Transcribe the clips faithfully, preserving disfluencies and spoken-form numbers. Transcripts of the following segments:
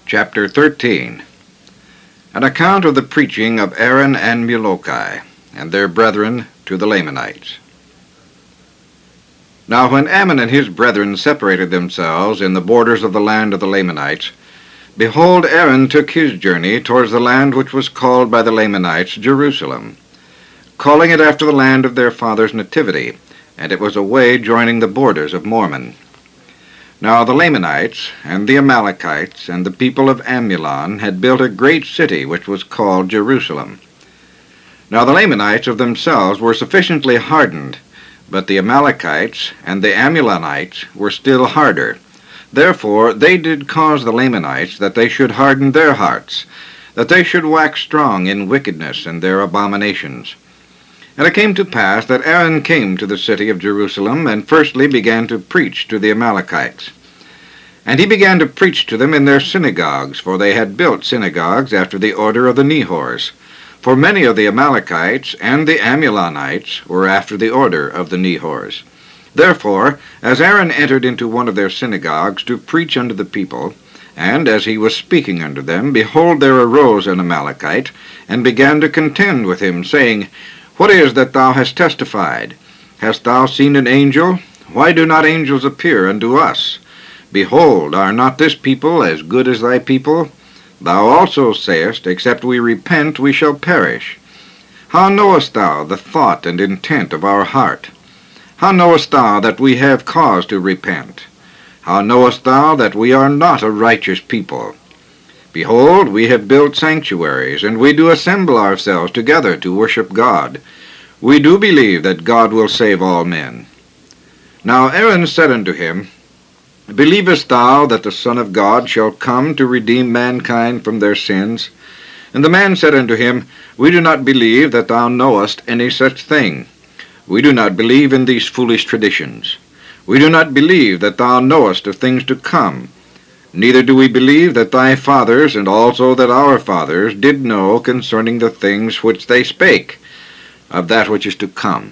Chapter thirteen. An account of the preaching of Aaron and Molokai, and their brethren, to the Lamanites. Now when Ammon and his brethren separated themselves in the borders of the land of the Lamanites, behold, Aaron took his journey towards the land which was called by the Lamanites Jerusalem, calling it after the land of their father's nativity, and it was a way joining the borders of Mormon. Now the Lamanites, and the Amalekites, and the people of Ammulon had built a great city which was called Jerusalem. Now the Lamanites of themselves were sufficiently hardened, but the Amalekites and the Ammulonites were still harder. Therefore they did cause the Lamanites that they should harden their hearts, that they should wax strong in wickedness and their abominations. And it came to pass that Aaron came to the city of Jerusalem, and firstly began to preach to the Amalekites. And he began to preach to them in their synagogues, for they had built synagogues after the order of the Nehors. For many of the Amalekites and the Ammulonites were after the order of the Nehors. Therefore, as Aaron entered into one of their synagogues to preach unto the people, and as he was speaking unto them, behold, there arose an Amalekite, and began to contend with him, saying, What is that thou hast testified? Hast thou seen an angel? Why do not angels appear unto us? Behold, are not this people as good as thy people? Thou also sayest, Except we repent, we shall perish. How knowest thou the thought and intent of our heart? How knowest thou that we have cause to repent? How knowest thou that we are not a righteous people? Behold, we have built sanctuaries, and we do assemble ourselves together to worship God. We do believe that God will save all men. Now Aaron said unto him, Believest thou that the Son of God shall come to redeem mankind from their sins? And the man said unto him, We do not believe that thou knowest any such thing. We do not believe in these foolish traditions. We do not believe that thou knowest of things to come. Neither do we believe that thy fathers, and also that our fathers, did know concerning the things which they spake, of that which is to come.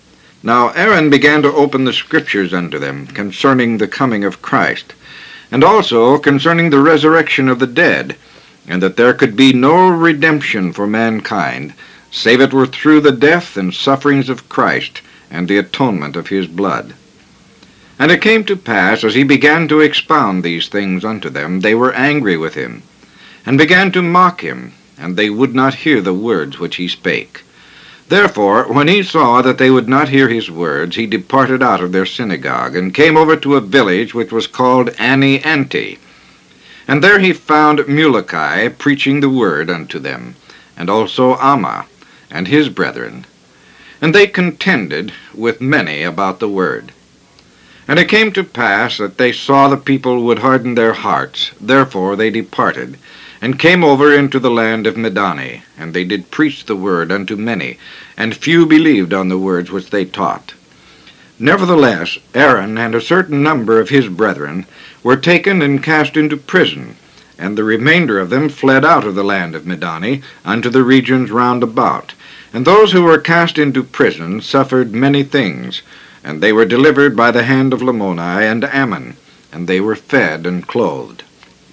Now Aaron began to open the Scriptures unto them concerning the coming of Christ, and also concerning the resurrection of the dead, and that there could be no redemption for mankind, save it were through the death and sufferings of Christ, and the atonement of his blood. And it came to pass, as he began to expound these things unto them, they were angry with him, and began to mock him, and they would not hear the words which he spake. Therefore, when he saw that they would not hear his words, he departed out of their synagogue, and came over to a village which was called Ani-Anti. And there he found Molokai preaching the word unto them, and also Amma, and his brethren. And they contended with many about the word. And it came to pass that they saw the people would harden their hearts, therefore they departed, and came over into the land of Medani, and they did preach the word unto many, and few believed on the words which they taught. Nevertheless, Aaron and a certain number of his brethren were taken and cast into prison, and the remainder of them fled out of the land of Medani unto the regions round about. And those who were cast into prison suffered many things, and they were delivered by the hand of Lamoni and Ammon, and they were fed and clothed.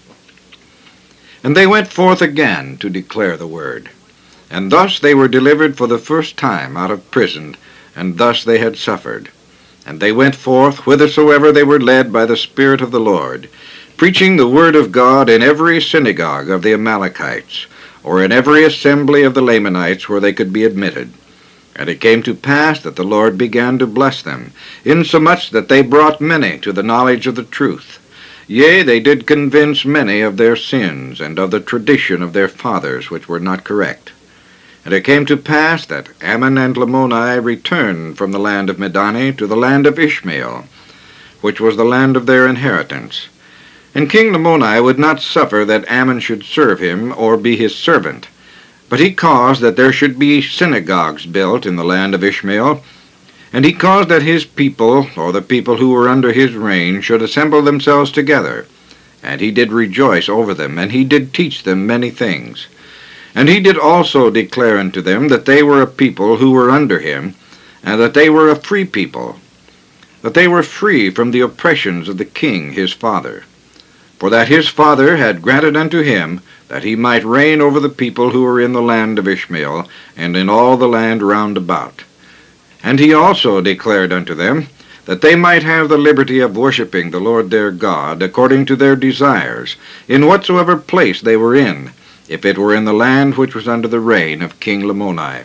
And they went forth again to declare the word. And thus they were delivered for the first time out of prison, and thus they had suffered. And they went forth whithersoever they were led by the Spirit of the Lord, preaching the word of God in every synagogue of the Amalekites, or in every assembly of the Lamanites where they could be admitted. And it came to pass that the Lord began to bless them, insomuch that they brought many to the knowledge of the truth. Yea, they did convince many of their sins, and of the tradition of their fathers, which were not correct. And it came to pass that Ammon and Lamoni returned from the land of Medani to the land of Ishmael, which was the land of their inheritance. And King Lamoni would not suffer that Ammon should serve him, or be his servant, but he caused that there should be synagogues built in the land of Ishmael, and he caused that his people, or the people who were under his reign, should assemble themselves together. And he did rejoice over them, and he did teach them many things. And he did also declare unto them that they were a people who were under him, and that they were a free people, that they were free from the oppressions of the king his father. for that his father had granted unto him that he might reign over the people who were in the land of Ishmael, and in all the land round about. And he also declared unto them that they might have the liberty of worshipping the Lord their God according to their desires, in whatsoever place they were in, if it were in the land which was under the reign of King Lamoni.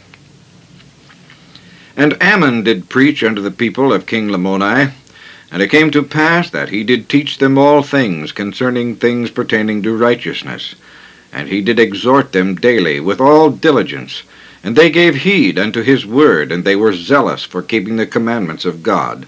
And Ammon did preach unto the people of King Lamoni, and it came to pass that he did teach them all things concerning things pertaining to righteousness, and he did exhort them daily with all diligence, and they gave heed unto his word, and they were zealous for keeping the commandments of God.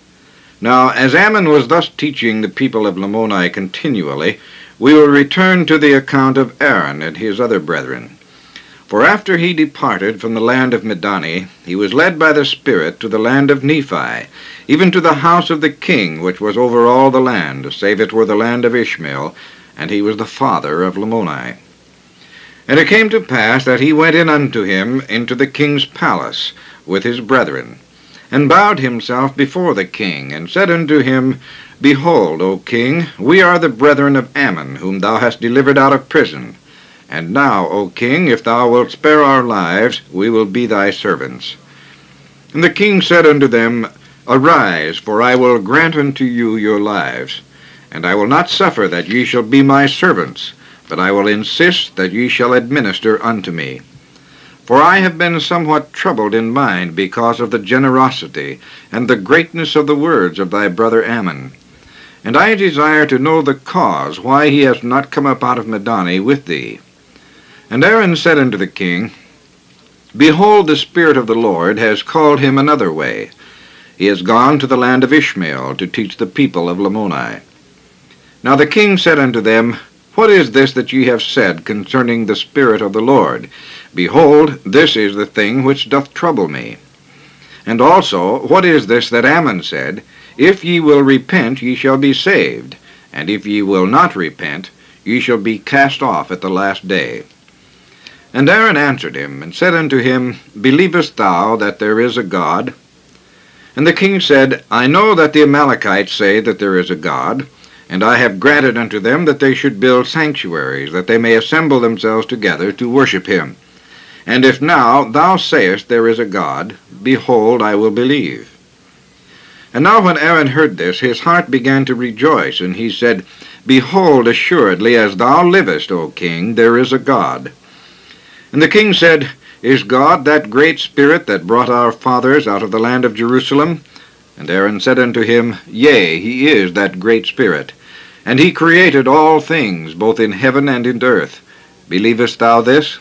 Now, as Ammon was thus teaching the people of Lamoni continually, we will return to the account of Aaron and his other brethren. For after he departed from the land of Midian, he was led by the Spirit to the land of Nephi, even to the house of the king which was over all the land, save it were the land of Ishmael, and he was the father of Lamoni. And it came to pass that he went in unto him into the king's palace with his brethren, and bowed himself before the king, and said unto him, Behold, O king, we are the brethren of Ammon, whom thou hast delivered out of prison. And now, O king, if thou wilt spare our lives, we will be thy servants. And the king said unto them, Arise, for I will grant unto you your lives, and I will not suffer that ye shall be my servants, but I will insist that ye shall administer unto me. For I have been somewhat troubled in mind because of the generosity and the greatness of the words of thy brother Ammon. And I desire to know the cause why he has not come up out of Midian with thee. And Aaron said unto the king, Behold, the Spirit of the Lord has called him another way. He is gone to the land of Ishmael to teach the people of Lamoni. Now the king said unto them, What is this that ye have said concerning the Spirit of the Lord? Behold, this is the thing which doth trouble me. And also, what is this that Ammon said, If ye will repent, ye shall be saved, and if ye will not repent, ye shall be cast off at the last day. And Aaron answered him, and said unto him, Believest thou that there is a God? And the king said, I know that the Amalekites say that there is a God, and I have granted unto them that they should build sanctuaries, that they may assemble themselves together to worship him. And if now thou sayest there is a God, behold, I will believe. And now when Aaron heard this, his heart began to rejoice, and he said, Behold, assuredly, as thou livest, O king, there is a God. And the king said, Is God that great Spirit that brought our fathers out of the land of Jerusalem? And Aaron said unto him, Yea, he is that great Spirit. And he created all things, both in heaven and in earth. Believest thou this?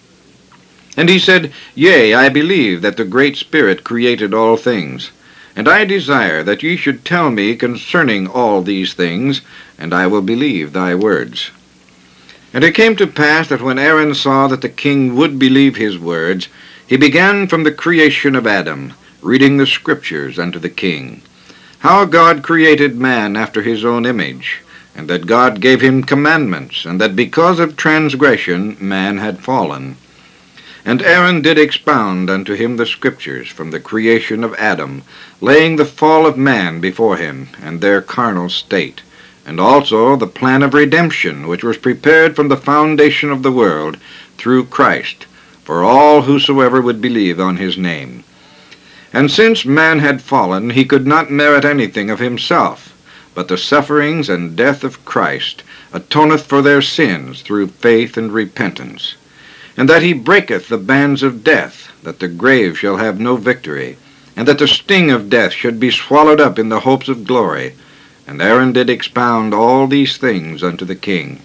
And he said, Yea, I believe that the great Spirit created all things. And I desire that ye should tell me concerning all these things, and I will believe thy words. And it came to pass that when Aaron saw that the king would believe his words, he began from the creation of Adam, reading the scriptures unto the king, how God created man after his own image, and that God gave him commandments, and that because of transgression man had fallen. And Aaron did expound unto him the scriptures from the creation of Adam, laying the fall of man before him, and their carnal state, and also the plan of redemption, which was prepared from the foundation of the world, through Christ, for all whosoever would believe on his name. And since man had fallen, he could not merit anything of himself, but the sufferings and death of Christ atoneth for their sins through faith and repentance. And that he breaketh the bands of death, that the grave shall have no victory, and that the sting of death should be swallowed up in the hopes of glory. And Aaron did expound all these things unto the king.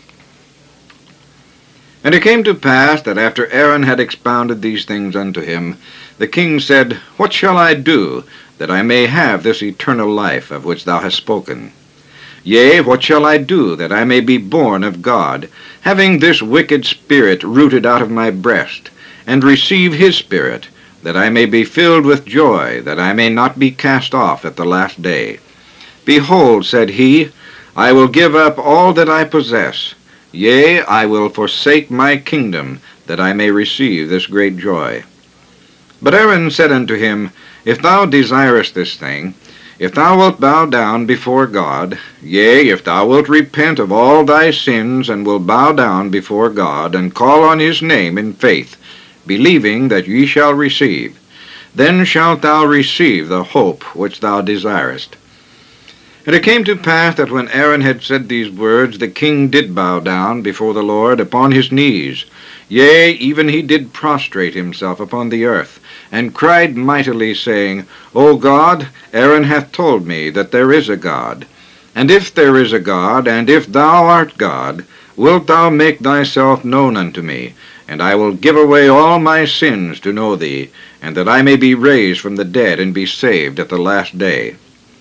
And it came to pass that after Aaron had expounded these things unto him, the king said, What shall I do, that I may have this eternal life of which thou hast spoken? Yea, what shall I do, that I may be born of God, having this wicked spirit rooted out of my breast, and receive his Spirit, that I may be filled with joy, that I may not be cast off at the last day? Behold, said he, I will give up all that I possess. Yea, I will forsake my kingdom, that I may receive this great joy. But Aaron said unto him, If thou desirest this thing, If thou wilt bow down before God, yea, if thou wilt repent of all thy sins, and wilt bow down before God, and call on his name in faith, believing that ye shall receive, then shalt thou receive the hope which thou desirest. And it came to pass that when Aaron had said these words, the king did bow down before the Lord upon his knees, yea, even he did prostrate himself upon the earth, and cried mightily, saying, O God, Aaron hath told me that there is a God. And if there is a God, and if thou art God, wilt thou make thyself known unto me, and I will give away all my sins to know thee, and that I may be raised from the dead, and be saved at the last day.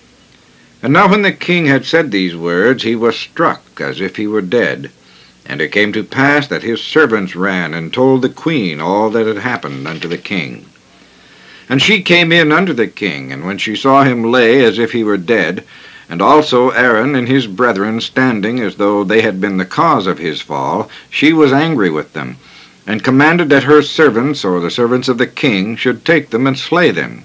And now when the king had said these words, he was struck as if he were dead. And it came to pass that his servants ran and told the queen all that had happened unto the king. And she came in unto the king, and when she saw him lay as if he were dead, and also Aaron and his brethren standing as though they had been the cause of his fall, she was angry with them, and commanded that her servants, or the servants of the king, should take them and slay them.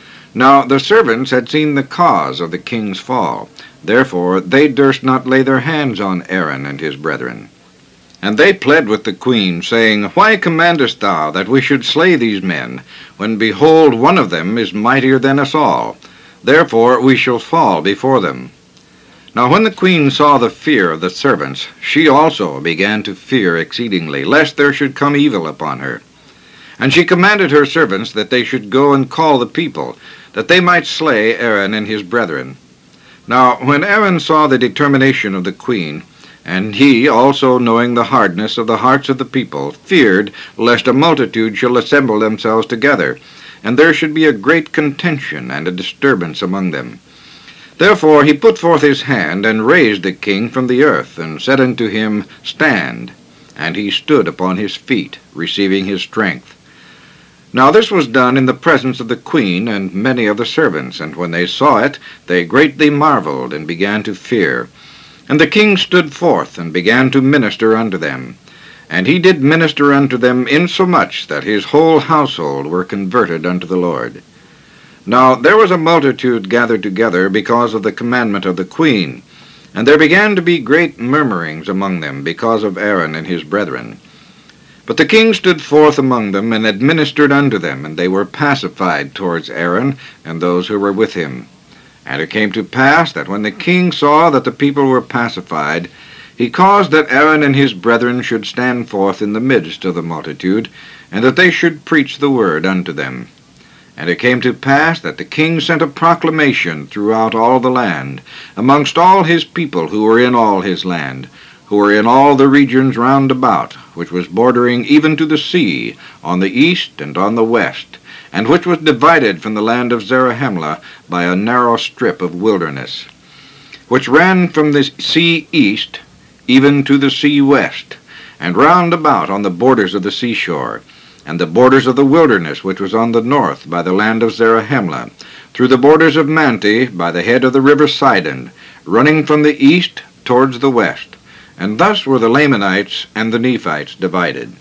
Now the servants had seen the cause of the king's fall, therefore they durst not lay their hands on Aaron and his brethren. And they pled with the queen, saying, Why commandest thou that we should slay these men, when behold one of them is mightier than us all? Therefore we shall fall before them. Now when the queen saw the fear of the servants, she also began to fear exceedingly, lest there should come evil upon her. And she commanded her servants that they should go and call the people, that they might slay Aaron and his brethren. Now when Aaron saw the determination of the queen, and he also, knowing the hardness of the hearts of the people, feared lest a multitude shall assemble themselves together, and there should be a great contention and a disturbance among them. Therefore he put forth his hand, and raised the king from the earth, and said unto him, Stand. And he stood upon his feet, receiving his strength. Now this was done in the presence of the queen and many of the servants, and when they saw it, they greatly marveled, and began to fear. And the king stood forth, and began to minister unto them. And he did minister unto them insomuch that his whole household were converted unto the Lord. Now there was a multitude gathered together because of the commandment of the queen, and there began to be great murmurings among them because of Aaron and his brethren. But the king stood forth among them, and administered unto them, and they were pacified towards Aaron and those who were with him. And it came to pass that when the king saw that the people were pacified, he caused that Aaron and his brethren should stand forth in the midst of the multitude, and that they should preach the word unto them. And it came to pass that the king sent a proclamation throughout all the land, amongst all his people who were in all his land, who were in all the regions round about, which was bordering even to the sea, on the east and on the west, and which was divided from the land of Zarahemla by a narrow strip of wilderness, which ran from the sea east even to the sea west, and round about on the borders of the seashore, and the borders of the wilderness which was on the north by the land of Zarahemla, through the borders of Manti by the head of the river Sidon, running from the east towards the west. And thus were the Lamanites and the Nephites divided.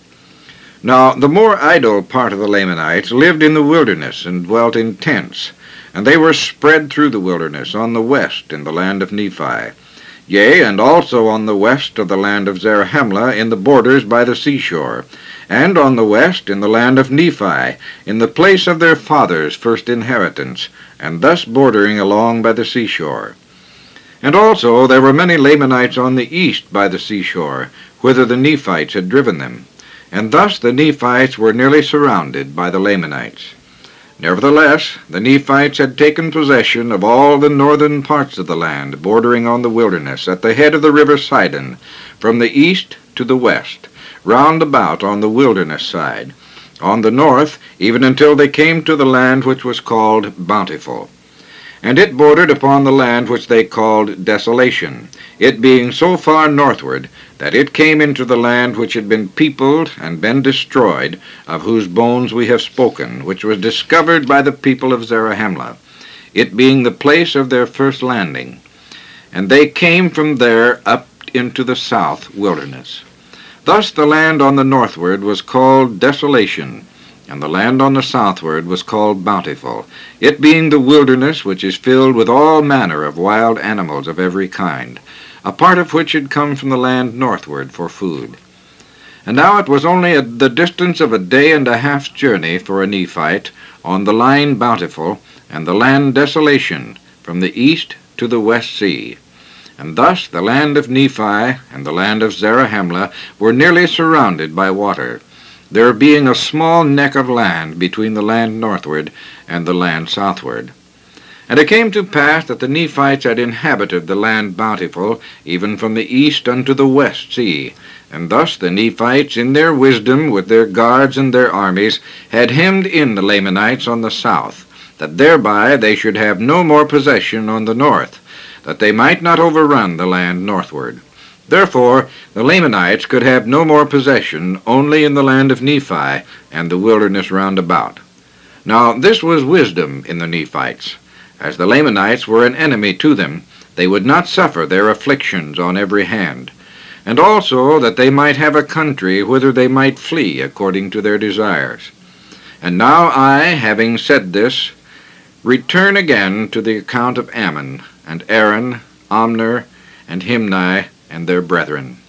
Now the more idle part of the Lamanites lived in the wilderness, and dwelt in tents, and they were spread through the wilderness on the west in the land of Nephi, yea, and also on the west of the land of Zarahemla in the borders by the seashore, and on the west in the land of Nephi, in the place of their fathers' first inheritance, and thus bordering along by the seashore. And also there were many Lamanites on the east by the seashore, whither the Nephites had driven them. And thus the Nephites were nearly surrounded by the Lamanites. Nevertheless, the Nephites had taken possession of all the northern parts of the land, bordering on the wilderness, at the head of the river Sidon, from the east to the west, round about on the wilderness side, on the north, even until they came to the land which was called Bountiful. And it bordered upon the land which they called Desolation, it being so far northward that it came into the land which had been peopled and been destroyed, of whose bones we have spoken, which was discovered by the people of Zarahemla, it being the place of their first landing. And they came from there up into the south wilderness. Thus the land on the northward was called Desolation, and the land on the southward was called Bountiful, it being the wilderness which is filled with all manner of wild animals of every kind, a part of which had come from the land northward for food. And now it was only at the distance of a day and a half's journey for a Nephite, on the line Bountiful, and the land Desolation, from the east to the west sea. And thus the land of Nephi and the land of Zarahemla were nearly surrounded by water, there being a small neck of land between the land northward and the land southward. And it came to pass that the Nephites had inhabited the land Bountiful, even from the east unto the west sea. And thus the Nephites, in their wisdom, with their guards and their armies, had hemmed in the Lamanites on the south, that thereby they should have no more possession on the north, that they might not overrun the land northward. Therefore the Lamanites could have no more possession only in the land of Nephi and the wilderness round about. Now this was wisdom in the Nephites. As the Lamanites were an enemy to them, they would not suffer their afflictions on every hand, and also that they might have a country whither they might flee according to their desires. And now I, having said this, return again to the account of Ammon, and Aaron, Omner, and Himni, and their brethren.